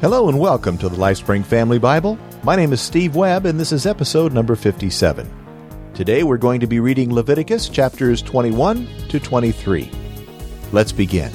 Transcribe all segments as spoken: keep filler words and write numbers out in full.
Hello and welcome to the LifeSpring Family Bible. My name is Steve Webb and this is episode number fifty-seven. Today we're going to be reading Leviticus chapters twenty-one to twenty-three. Let's begin.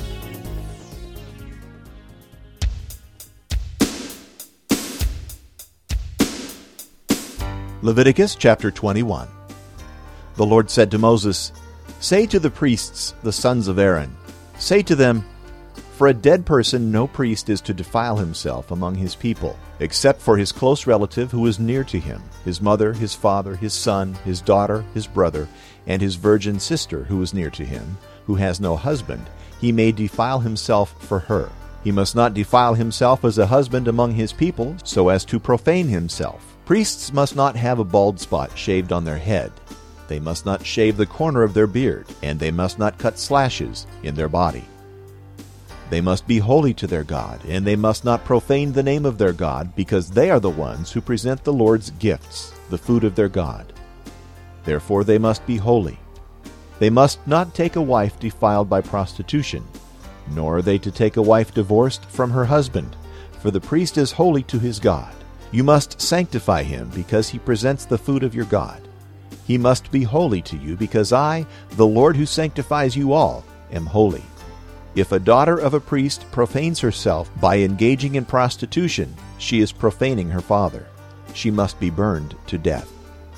Leviticus chapter twenty-one. The Lord said to Moses, "Say to the priests, the sons of Aaron, say to them, for a dead person no priest is to defile himself among his people, except for his close relative who is near to him, his mother, his father, his son, his daughter, his brother, and his virgin sister who is near to him, who has no husband. He may defile himself for her. He must not defile himself as a husband among his people, so as to profane himself. Priests must not have a bald spot shaved on their head. They must not shave the corner of their beard, and they must not cut slashes in their body. They must be holy to their God, and they must not profane the name of their God, because they are the ones who present the Lord's gifts, the food of their God. Therefore they must be holy. They must not take a wife defiled by prostitution, nor are they to take a wife divorced from her husband, for the priest is holy to his God. You must sanctify him, because he presents the food of your God. He must be holy to you, because I, the Lord who sanctifies you all, am holy. If a daughter of a priest profanes herself by engaging in prostitution, she is profaning her father. She must be burned to death.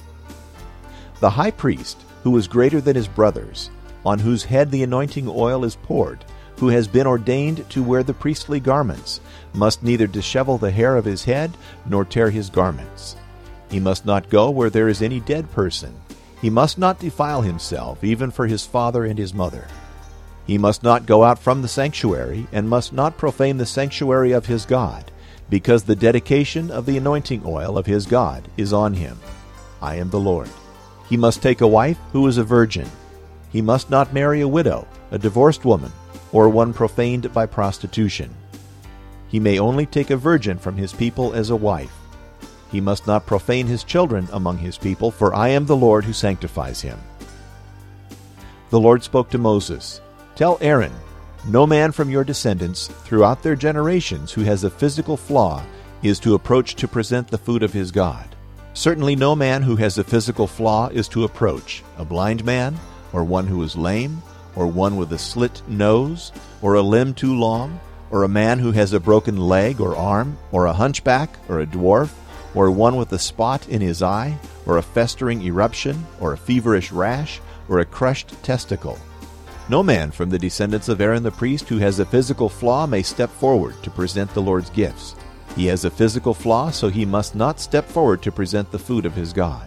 The high priest, who is greater than his brothers, on whose head the anointing oil is poured, who has been ordained to wear the priestly garments, must neither dishevel the hair of his head nor tear his garments. He must not go where there is any dead person. He must not defile himself, even for his father and his mother. He must not go out from the sanctuary, and must not profane the sanctuary of his God, because the dedication of the anointing oil of his God is on him. I am the Lord. He must take a wife who is a virgin. He must not marry a widow, a divorced woman, or one profaned by prostitution. He may only take a virgin from his people as a wife. He must not profane his children among his people, for I am the Lord who sanctifies him." The Lord spoke to Moses, "Tell Aaron, no man from your descendants throughout their generations who has a physical flaw is to approach to present the food of his God. Certainly no man who has a physical flaw is to approach, a blind man, or one who is lame, or one with a slit nose, or a limb too long, or a man who has a broken leg or arm, or a hunchback, or a dwarf, or one with a spot in his eye, or a festering eruption, or a feverish rash, or a crushed testicle. No man from the descendants of Aaron the priest who has a physical flaw may step forward to present the Lord's gifts. He has a physical flaw, so he must not step forward to present the food of his God.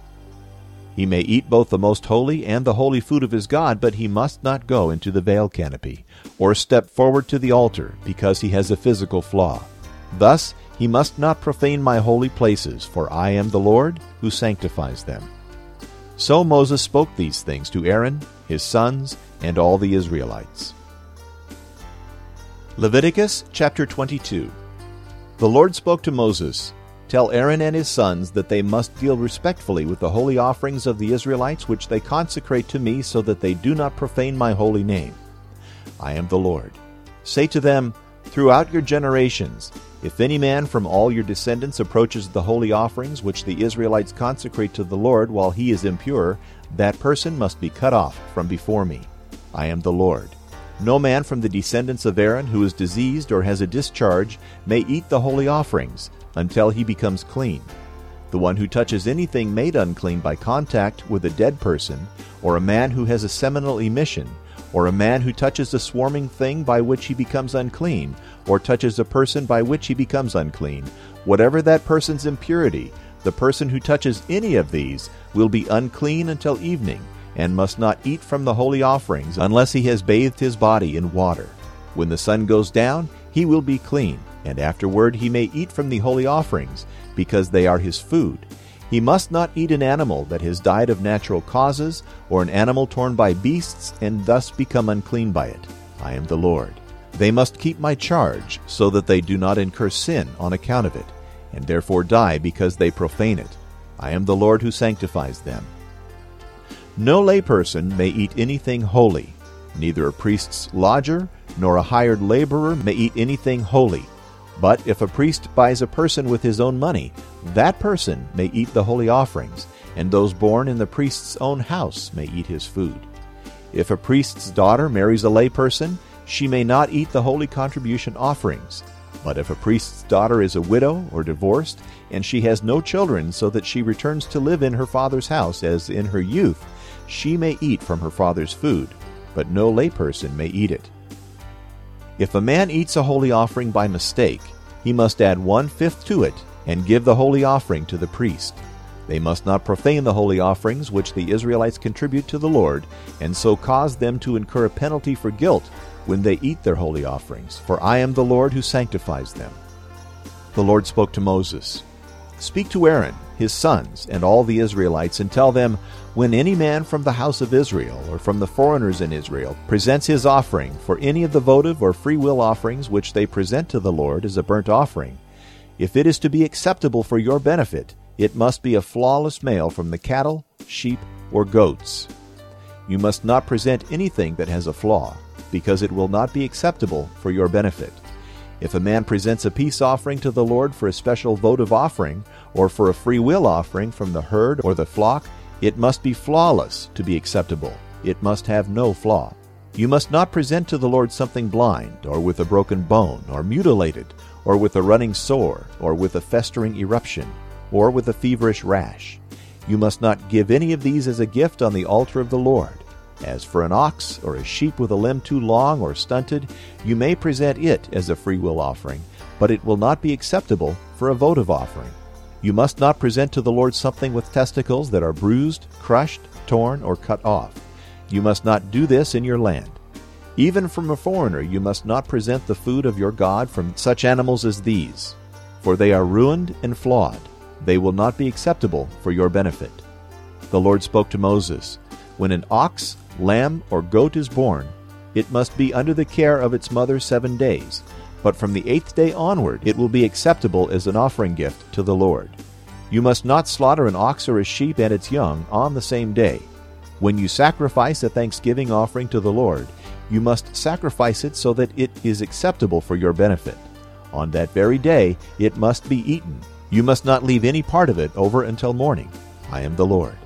He may eat both the most holy and the holy food of his God, but he must not go into the veil canopy, or step forward to the altar, because he has a physical flaw. Thus he must not profane my holy places, for I am the Lord who sanctifies them." So Moses spoke these things to Aaron, his sons, and all the Israelites. Leviticus chapter twenty-two. The Lord spoke to Moses, "Tell Aaron and his sons that they must deal respectfully with the holy offerings of the Israelites which they consecrate to me, so that they do not profane my holy name. I am the Lord. Say to them, throughout your generations, if any man from all your descendants approaches the holy offerings which the Israelites consecrate to the Lord while he is impure, that person must be cut off from before me. I am the Lord. No man from the descendants of Aaron who is diseased or has a discharge may eat the holy offerings until he becomes clean. The one who touches anything made unclean by contact with a dead person, or a man who has a seminal emission, or a man who touches a swarming thing by which he becomes unclean, or touches a person by which he becomes unclean, whatever that person's impurity, the person who touches any of these will be unclean until evening, and must not eat from the holy offerings unless he has bathed his body in water. When the sun goes down, he will be clean, and afterward he may eat from the holy offerings, because they are his food. He must not eat an animal that has died of natural causes, or an animal torn by beasts, and thus become unclean by it. I am the Lord. They must keep my charge, so that they do not incur sin on account of it, and therefore die because they profane it. I am the Lord who sanctifies them. No layperson may eat anything holy. Neither a priest's lodger nor a hired laborer may eat anything holy, But if a priest buys a person with his own money, that person may eat the holy offerings, and those born in the priest's own house may eat his food. If a priest's daughter marries a layperson, she may not eat the holy contribution offerings. But if a priest's daughter is a widow or divorced, and she has no children so that she returns to live in her father's house as in her youth, she may eat from her father's food, but no layperson may eat it. If a man eats a holy offering by mistake, he must add one-fifth to it and give the holy offering to the priest. They must not profane the holy offerings which the Israelites contribute to the Lord, and so cause them to incur a penalty for guilt when they eat their holy offerings, for I am the Lord who sanctifies them. The Lord spoke to Moses, "Speak to Aaron, his sons, and all the Israelites, and tell them, when any man from the house of Israel, or from the foreigners in Israel, presents his offering for any of the votive or free will offerings which they present to the Lord as a burnt offering, if it is to be acceptable for your benefit, it must be a flawless male from the cattle, sheep, or goats. You must not present anything that has a flaw, because it will not be acceptable for your benefit. If a man presents a peace offering to the Lord for a special votive offering, or for a free will offering from the herd or the flock, it must be flawless to be acceptable. It must have no flaw. You must not present to the Lord something blind, or with a broken bone, or mutilated, or with a running sore, or with a festering eruption, or with a feverish rash. You must not give any of these as a gift on the altar of the Lord. As for an ox or a sheep with a limb too long or stunted, you may present it as a freewill offering, but it will not be acceptable for a votive offering. You must not present to the Lord something with testicles that are bruised, crushed, torn, or cut off. You must not do this in your land. Even from a foreigner you must not present the food of your God from such animals as these, for they are ruined and flawed. They will not be acceptable for your benefit. The Lord spoke to Moses, "When an ox, lamb, or goat is born, it must be under the care of its mother seven days, but from the eighth day onward it will be acceptable as an offering gift to the Lord. You must not slaughter an ox or a sheep and its young on the same day. When you sacrifice a thanksgiving offering to the Lord, you must sacrifice it so that it is acceptable for your benefit. On that very day it must be eaten. You must not leave any part of it over until morning. I am the Lord.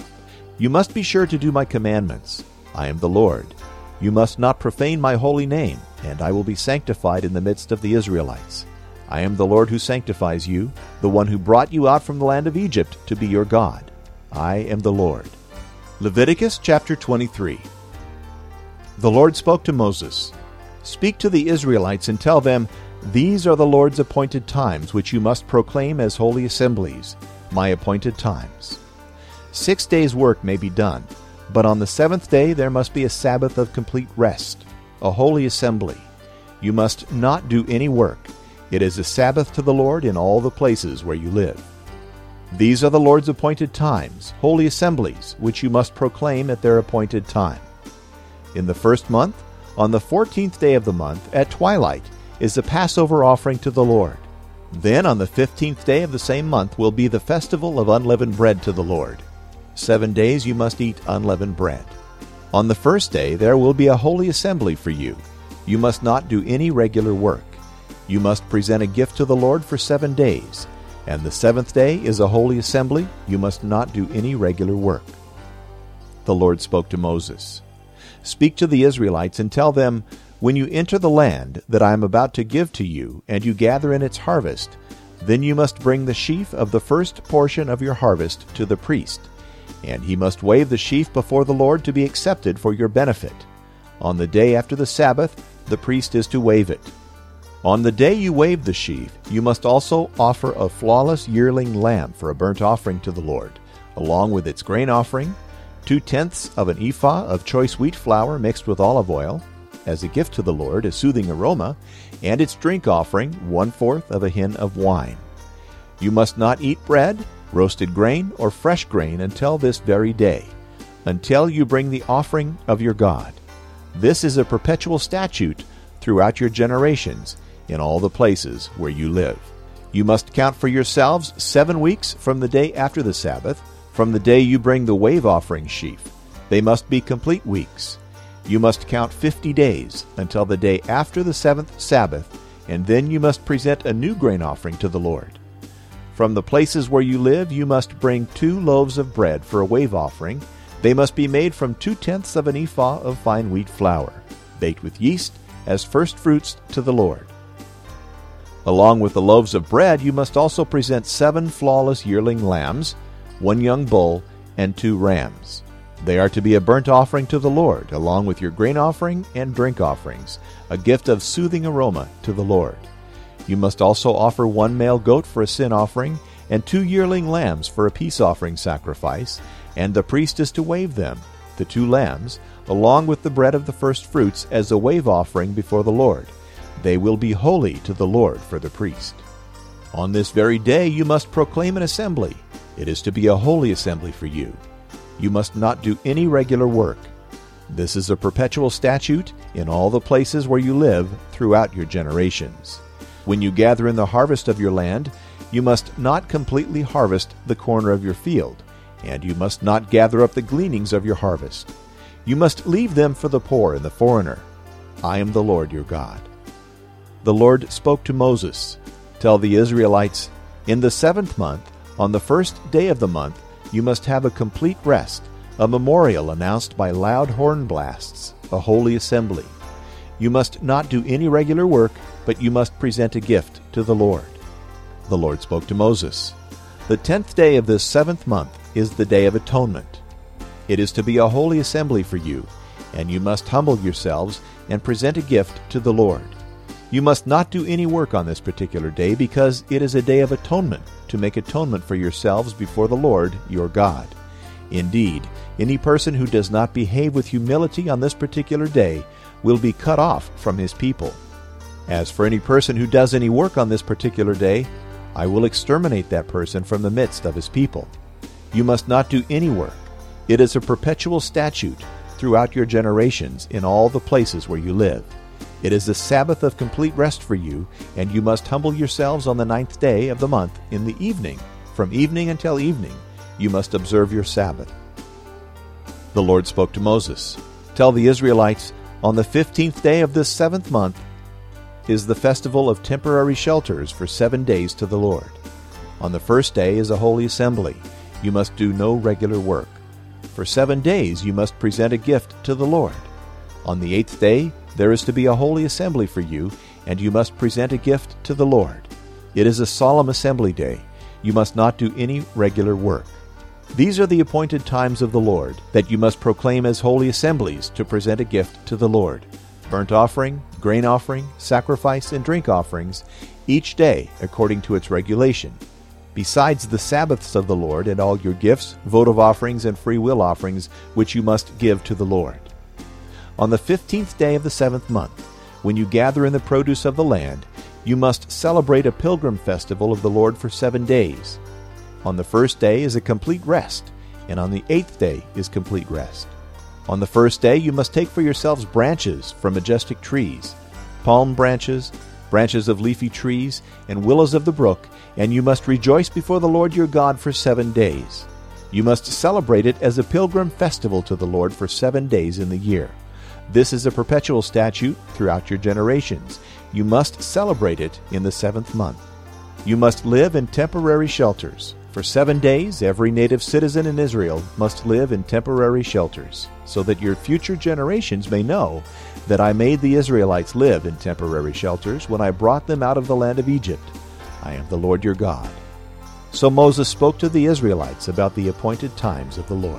You must be sure to do my commandments. I am the Lord. You must not profane my holy name, and I will be sanctified in the midst of the Israelites. I am the Lord who sanctifies you, the one who brought you out from the land of Egypt to be your God. I am the Lord." Leviticus chapter twenty-three. The Lord spoke to Moses, "Speak to the Israelites and tell them, these are the Lord's appointed times which you must proclaim as holy assemblies, my appointed times. Six days' work may be done, but on the seventh day there must be a Sabbath of complete rest, a holy assembly. You must not do any work. It is a Sabbath to the Lord in all the places where you live. These are the Lord's appointed times, holy assemblies, which you must proclaim at their appointed time. In the first month, on the fourteenth day of the month, at twilight, is the Passover offering to the Lord. Then on the fifteenth day of the same month will be the festival of unleavened bread to the Lord. Seven days you must eat unleavened bread. On the first day there will be a holy assembly for you. You must not do any regular work. You must present a gift to the Lord for seven days. And the seventh day is a holy assembly. You must not do any regular work." The Lord spoke to Moses, "Speak to the Israelites and tell them, when you enter the land that I am about to give to you, and you gather in its harvest, then you must bring the sheaf of the first portion of your harvest to the priest, and he must wave the sheaf before the Lord to be accepted for your benefit. On the day after the Sabbath, the priest is to wave it. On the day you wave the sheaf, you must also offer a flawless yearling lamb for a burnt offering to the Lord, along with its grain offering, two-tenths of an ephah of choice wheat flour mixed with olive oil, as a gift to the Lord, a soothing aroma, and its drink offering, one-fourth of a hin of wine. You must not eat bread, roasted grain, or fresh grain until this very day, until you bring the offering of your God. This is a perpetual statute throughout your generations in all the places where you live. You must count for yourselves seven weeks from the day after the Sabbath, from the day you bring the wave offering sheaf. They must be complete weeks. You must count fifty days until the day after the seventh Sabbath, and then you must present a new grain offering to the Lord. From the places where you live you must bring two loaves of bread for a wave offering. They must be made from two-tenths of an ephah of fine wheat flour, baked with yeast, as first fruits to the Lord. Along with the loaves of bread you must also present seven flawless yearling lambs, one young bull, and two rams. They are to be a burnt offering to the Lord, along with your grain offering and drink offerings, a gift of soothing aroma to the Lord. You must also offer one male goat for a sin offering, and two yearling lambs for a peace offering sacrifice, and the priest is to wave them, the two lambs, along with the bread of the first fruits, as a wave offering before the Lord. They will be holy to the Lord for the priest. On this very day you must proclaim an assembly. It is to be a holy assembly for you. You must not do any regular work. This is a perpetual statute in all the places where you live throughout your generations. When you gather in the harvest of your land, you must not completely harvest the corner of your field, and you must not gather up the gleanings of your harvest. You must leave them for the poor and the foreigner. I am the Lord your God. The Lord spoke to Moses, "Tell the Israelites, in the seventh month, on the first day of the month, you must have a complete rest, a memorial announced by loud horn blasts, a holy assembly. You must not do any regular work, but you must present a gift to the Lord." The Lord spoke to Moses, "The tenth day of this seventh month is the Day of Atonement. It is to be a holy assembly for you, and you must humble yourselves and present a gift to the Lord. You must not do any work on this particular day, because it is a day of atonement, to make atonement for yourselves before the Lord your God. Indeed, any person who does not behave with humility on this particular day will be cut off from his people. As for any person who does any work on this particular day, I will exterminate that person from the midst of his people. You must not do any work. It is a perpetual statute throughout your generations in all the places where you live. It is the Sabbath of complete rest for you, and you must humble yourselves on the ninth day of the month in the evening. From evening until evening you must observe your Sabbath." The Lord spoke to Moses, "Tell the Israelites, on the fifteenth day of this seventh month is the festival of temporary shelters for seven days to the Lord. On the first day is a holy assembly. You must do no regular work. For seven days you must present a gift to the Lord. On the eighth day there is to be a holy assembly for you, and you must present a gift to the Lord. It is a solemn assembly day. You must not do any regular work. These are the appointed times of the Lord, that you must proclaim as holy assemblies to present a gift to the Lord: burnt offering, grain offering, sacrifice, and drink offerings, each day according to its regulation, besides the Sabbaths of the Lord, and all your gifts, votive offerings, and free will offerings, which you must give to the Lord. On the fifteenth day of the seventh month, when you gather in the produce of the land, you must celebrate a pilgrim festival of the Lord for seven days. On the first day is a complete rest, and on the eighth day is complete rest. On the first day you must take for yourselves branches from majestic trees, palm branches, branches of leafy trees, and willows of the brook, and you must rejoice before the Lord your God for seven days. You must celebrate it as a pilgrim festival to the Lord for seven days in the year. This is a perpetual statute throughout your generations. You must celebrate it in the seventh month. You must live in temporary shelters. For seven days, every native citizen in Israel must live in temporary shelters, so that your future generations may know that I made the Israelites live in temporary shelters when I brought them out of the land of Egypt. I am the Lord your God." So Moses spoke to the Israelites about the appointed times of the Lord.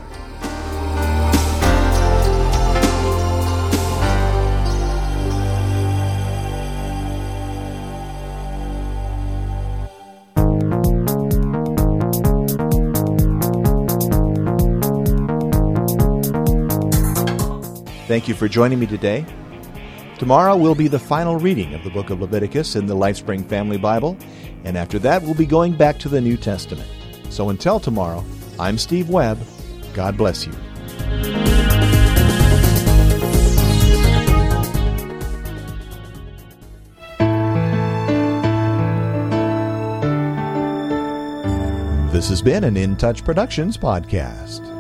Thank you for joining me today. Tomorrow will be the final reading of the book of Leviticus in the LifeSpring Family Bible, and after that we'll be going back to the New Testament. So until tomorrow, I'm Steve Webb. God bless you. This has been an In Touch Productions podcast.